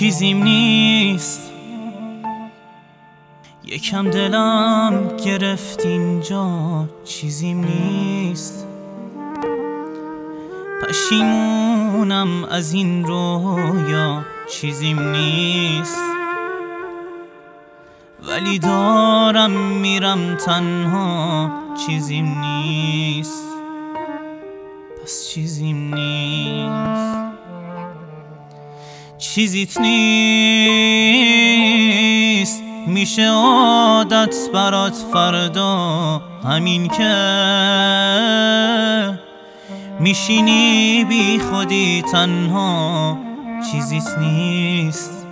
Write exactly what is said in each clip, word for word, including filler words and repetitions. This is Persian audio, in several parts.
چیزیم نیست، یکم دلم گرفت اینجا، چیزیم نیست. پشیمونم از این رویا، چیزیم نیست. ولی دارم میرم تنها، چیزیم نیست. پس چیزیم نیست. چیزیت نیست، میشه عادت برات فردا، همین که میشینی بی خودی تنها، چیزیت نیست.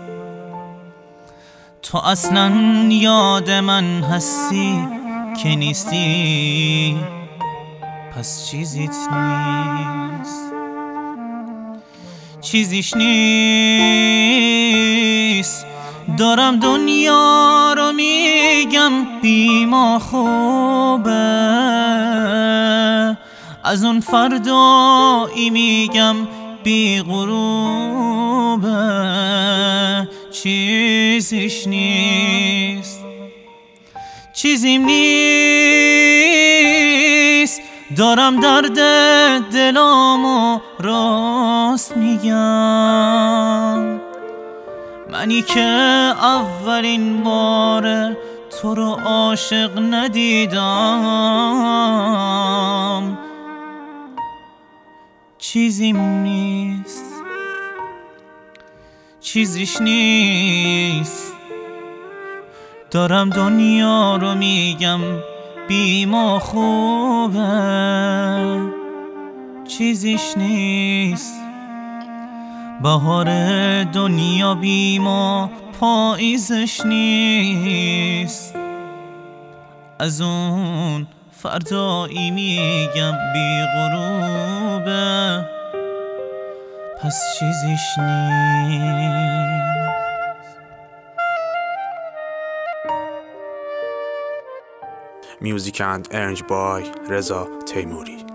تو اصلا یاد من هستی که نیستی، پس چیزیت نیست. چیزیش نیست، دارم دنیا رو میگم بی ما خوبه، از اون فردایی میگم بی غروبه، چیزیش نیست. چیزیم نیست، دارم درد دلامو راست میگم، منی که اولین بار تو رو عاشق ندیدم. چیزیم نیست، چیزیش نیست، دارم دنیا رو میگم بی ما خوبه، چیزیش نیست. بهار دنیا بی ما پاییزش نیست، از اون فردایی میگم بی غروبه، پس چیزیش نیست. Music and arranged by رضا تیموری.